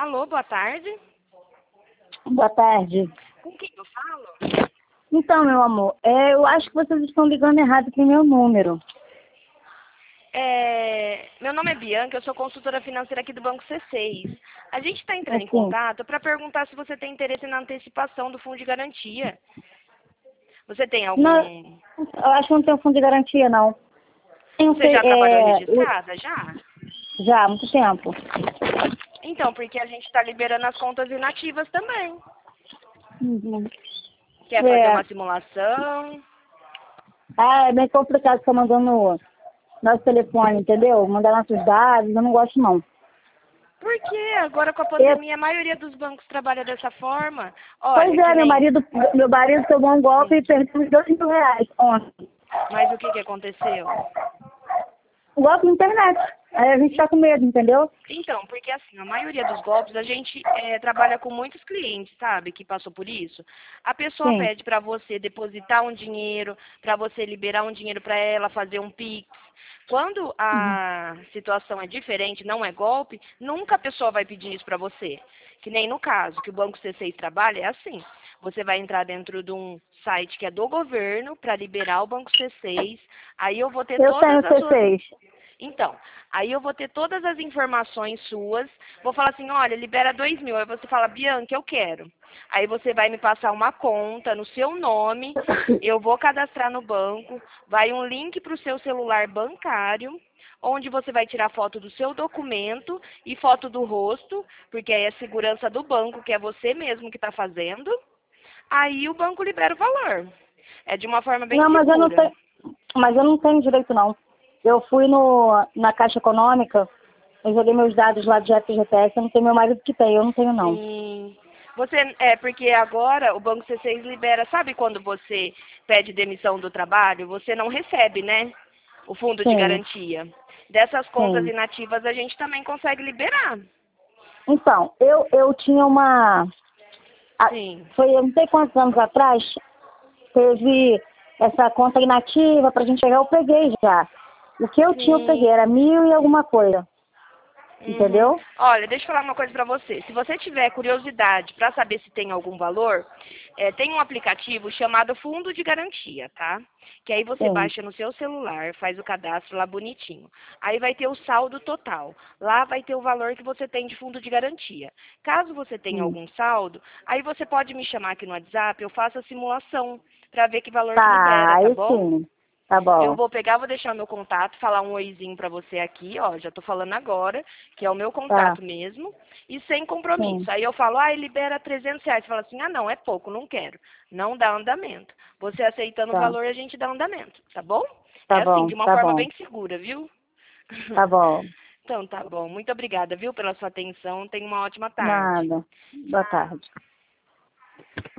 Alô, boa tarde. Boa tarde. Com quem eu falo? Então, meu amor, eu acho que vocês estão ligando errado pro meu número. Meu nome é Bianca, eu sou consultora financeira aqui do Banco C6. A gente está entrando em Assim, contato para perguntar se você tem interesse na antecipação do fundo de garantia. Você tem não, algum... eu acho que não tem fundo de garantia, não. Tem Você já trabalhou registrada? Já? já há muito tempo. Então, porque a gente está liberando as contas inativas também. Uhum. Quer fazer É. uma simulação? É bem complicado ficar mandando nosso telefone, entendeu? Mandar nossos dados, eu não gosto, não. Porque agora com a Eu, pandemia a maioria dos bancos trabalha dessa forma. pois Olha, que é, nem... meu marido tomou um golpe e Sim. perdeu uns R$ 2.000 ontem. Mas o que que aconteceu? Um golpe na internet. Aí a gente tá com medo, entendeu? Então, porque assim, a maioria dos golpes a gente trabalha com muitos clientes, sabe, que passou por isso. A pessoa Sim. pede para você depositar um dinheiro, para você liberar um dinheiro para ela, fazer um Pix. Quando Uhum. a situação é diferente, não é golpe, nunca a pessoa vai pedir isso para você. Que nem no caso que o Banco C6 trabalha, é assim. Você vai entrar dentro de um site que é do governo para liberar o Banco C6. Aí eu vou ter Eu tenho todas as suas... C6. Então, aí eu vou ter todas as informações suas, vou falar assim, olha, libera 2.000. Aí você fala, Bianca, eu quero. Aí você vai me passar uma conta no seu nome, eu vou cadastrar no banco, vai um link para o seu celular bancário, onde você vai tirar foto do seu documento e foto do rosto, porque aí é segurança do banco, que é você mesmo que está fazendo. Aí o banco libera o valor. É de uma forma bem Não, segura. mas eu não tenho direito, não. Eu fui na Caixa Econômica, eu joguei meus dados lá de FGTS, eu não tenho meu marido que tem, eu não tenho, não. Sim. Porque agora o Banco C6 libera, sabe quando você pede demissão do trabalho, você não recebe, né? O fundo de Sim, garantia. Dessas contas sim. inativas a gente também consegue liberar. Então, eu tinha Sim. foi eu não sei quantos anos atrás, teve essa conta inativa pra gente pegar, eu peguei já. O que eu tinha, eu peguei, Sim. era 1.000 e alguma coisa, Uhum. entendeu? Olha, deixa eu falar uma coisa para você. Se você tiver curiosidade para saber se tem algum valor, tem um aplicativo chamado Fundo de Garantia, tá? Que aí você Sim. baixa no seu celular, faz o cadastro lá bonitinho. Aí vai ter o saldo total. Lá vai ter o valor que você tem de fundo de garantia. Caso você tenha Hum. algum saldo, aí você pode me chamar aqui no WhatsApp, eu faço a simulação para ver que valor que Tá, libera, tá aí bom? sim. Tá Eu bom. vou pegar, vou deixar meu contato, falar um oizinho pra você aqui, ó, já tô falando agora, que é o meu Tá, contato mesmo, e sem sim. compromisso. Aí eu falo, libera R$ 300. Você fala assim, não, é pouco, não quero. Não dá andamento. Você aceitando o Tá, valor, a gente dá andamento, tá bom? tá É assim, bom, de uma tá forma bom. bem segura, viu? Tá bom. Então tá bom. Muito obrigada, viu, pela sua atenção. Tenha uma ótima tarde. Nada. Boa tarde.